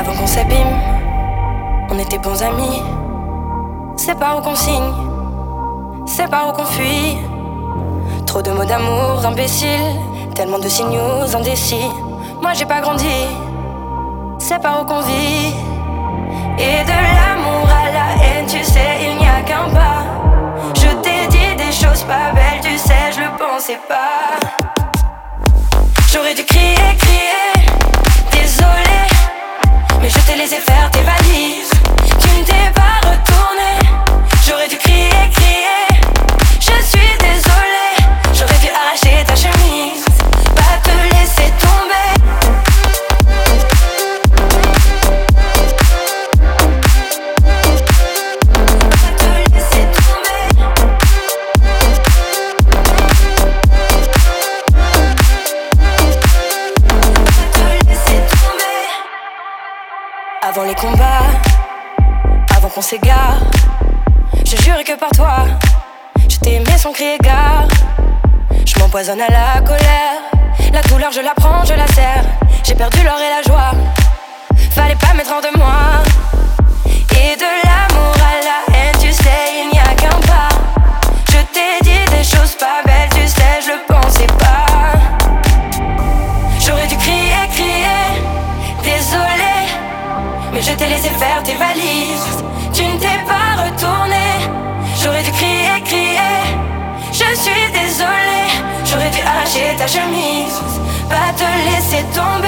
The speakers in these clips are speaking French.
Avant qu'on s'abîme, on était bons amis. C'est pas où qu'on signe, c'est pas où qu'on fuit. Trop de mots d'amour imbéciles, tellement de signaux indécis. Moi j'ai pas grandi, c'est pas où qu'on vit. Et de l'amour à la haine, tu sais, il n'y a qu'un pas. Je t'ai dit des choses pas belles, tu sais, je le pensais pas. J'aurais dû crier, crier, désolé, mais je t'ai laissé faire tes valises. Tu ne t'es pas retourné. J'aurais dû crier, crier, je suis désolé. J'aurais dû arracher ta chemise, pas te laisser tomber. Pas te laisser tomber. Pas te laisser tomber. Avant les combats, avant qu'on s'égare, je jurais que par toi, je t'ai aimé sans crier gare. Je m'empoisonne à la colère, la douleur je la prends, je la serre. J'ai perdu l'or et la joie, fallait pas mettre hors de moi. Et de l'amour à la haine, tu sais, il n'y a qu'un pas. Je t'ai dit des choses pas belles, tu sais, je le pensais pas. J'aurais dû crier, crier, désolé, mais je t'ai laissé faire tes valises. Tu ne t'es pas retourné. J'aurais dû crier, crier, je suis désolé. J'aurais dû arracher ta chemise, pas te laisser tomber.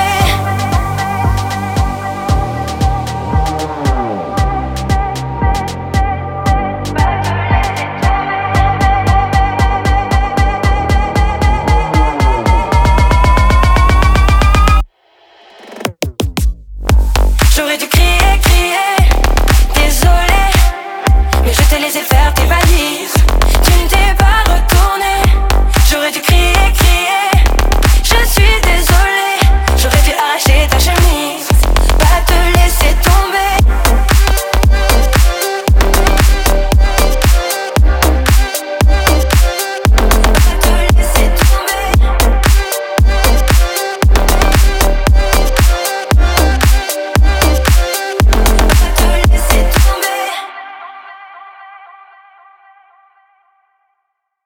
J'aurais dû crier, crier, désolé, mais je t'ai laissé faire tes valises. Tu ne t'es pas